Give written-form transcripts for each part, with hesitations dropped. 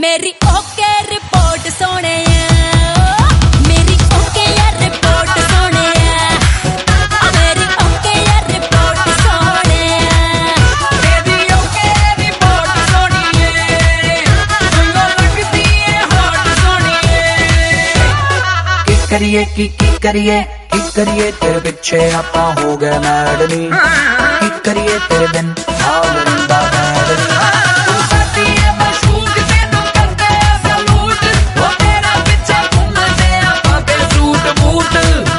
मेरी okay report सोने मेरी ओके रिपोर्ट सोने मेरी ओके रिपोर्ट सोने मेरी ओके रिपोर्ट सोनी सुनो लगती है हॉट सोनी की करिए तेरे पिछे आपा हो गए मैडनी की करिए तेरे बिन हाल रंदा मैडनी तू साथी है मशहूर तेनू करते हैं सलूट वो तेरा पिछे घूमते आपा के सूट बूट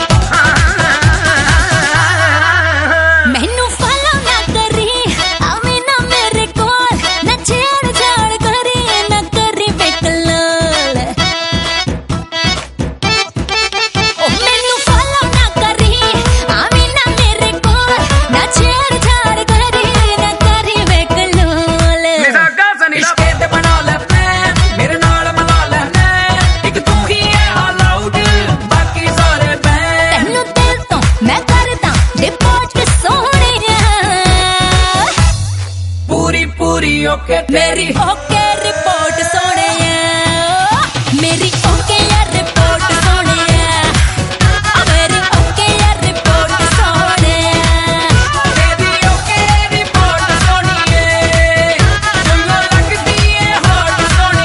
मैनू फॉलो ना करी आवे ना मेरे कोल ना छेड़ छाड़ करी ना करी बेकलोल ओ मैनू फॉलो ना करी आवे ना मेरे कोल ना छेड़ छाड़ करी ना करी बेकलोल निरागा सनी इश्के ते बना ले प्लान मेरे नाल मिला ले एक तू ही है अलाउड बाकी सारे बैन तेनू दिल तो मैं करदा रिपोर्ट सोने पूरी ओके मेरी ओके रिपोर्ट सोने मेरी ओके रिपोर्ट सोने मेरी ओके रिपोर्ट सोने तेरी ओके रिपोर्ट सोनी सुनो लगती है हॉट सोनी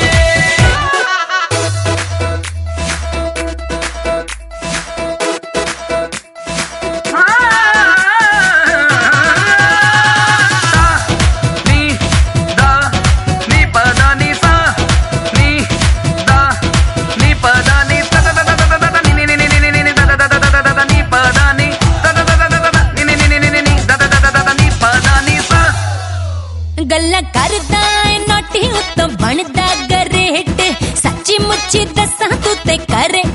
गल्ला करदा नोटी उत्तों बनदा गरेट सच्ची मुच्ची दसां तू ते करे